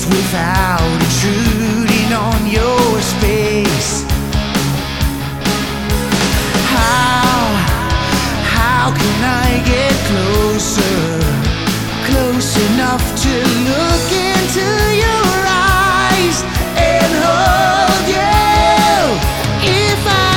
without intruding on your space. How can I get closer, close enough to look into